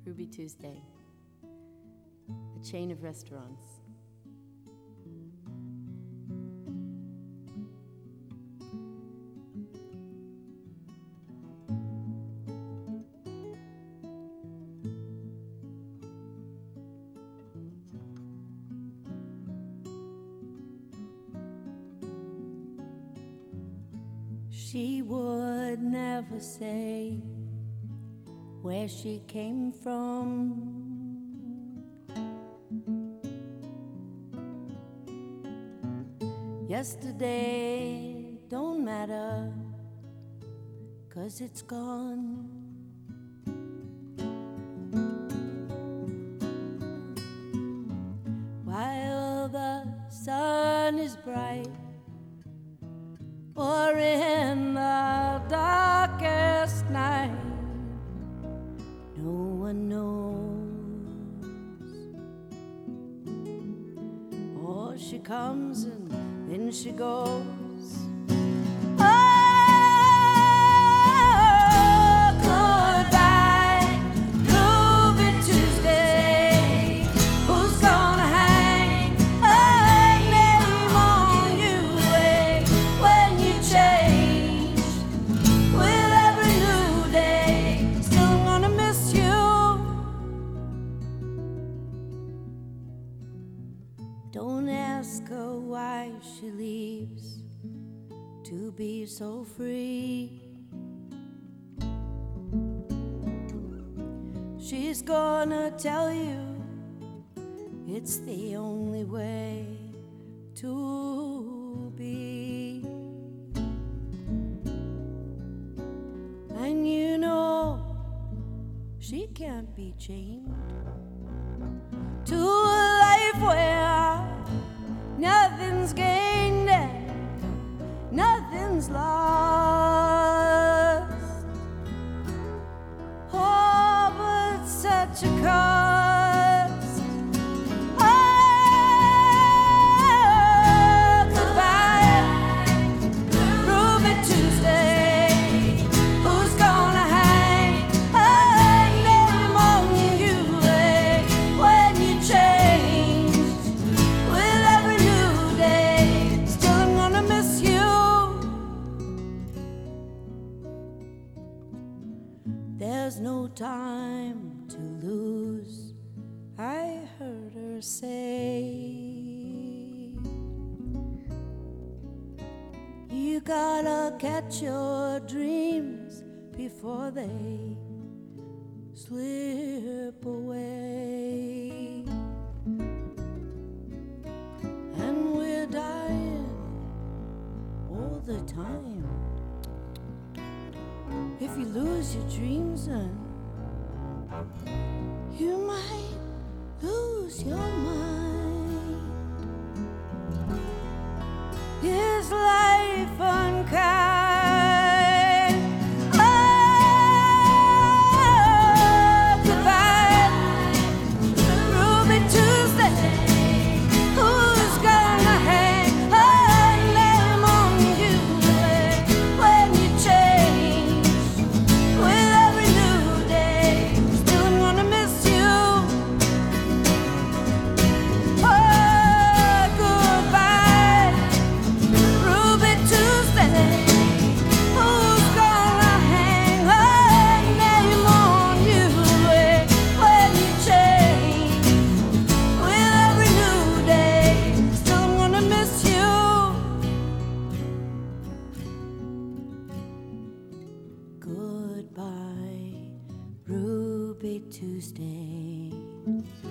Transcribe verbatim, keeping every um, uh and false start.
Ruby Tuesday, a chain of restaurants. She would never say where she came from. Yesterday don't matter, 'cause it's gone. While the sun is bright, or in the darkest night, no one knows. Oh, she comes and then she goes. Oh, goodbye, Ruby Tuesday. Who's gonna hang a name on you when you change with every new day? Still gonna miss you. Don't ask her why she leaves to be so free. She's gonna tell you it's the only way to be. And you know she can't be chained to a life where nothing's gained and nothing's lost. Oh, but such a cost. Oh, goodbye, Ruby Tuesday. Who's gonna hang a name on you when you change with every new day? Still I'm gonna miss you. There's no time to lose, I heard her say. You gotta catch your dreams before they slip away. And we're dying all the time. If you lose your dreams, then you might lose your mind. Is life unkind? Oh, goodbye, Ruby Tuesday. Who's gonna hang a name on you when you change with every new day? Still I'm gonna miss you. Oh, goodbye, Ruby Tuesday. Who's gonna hang a name on you when you change with every new day? Still I'm gonna miss you. Goodbye, Ruby Tuesday.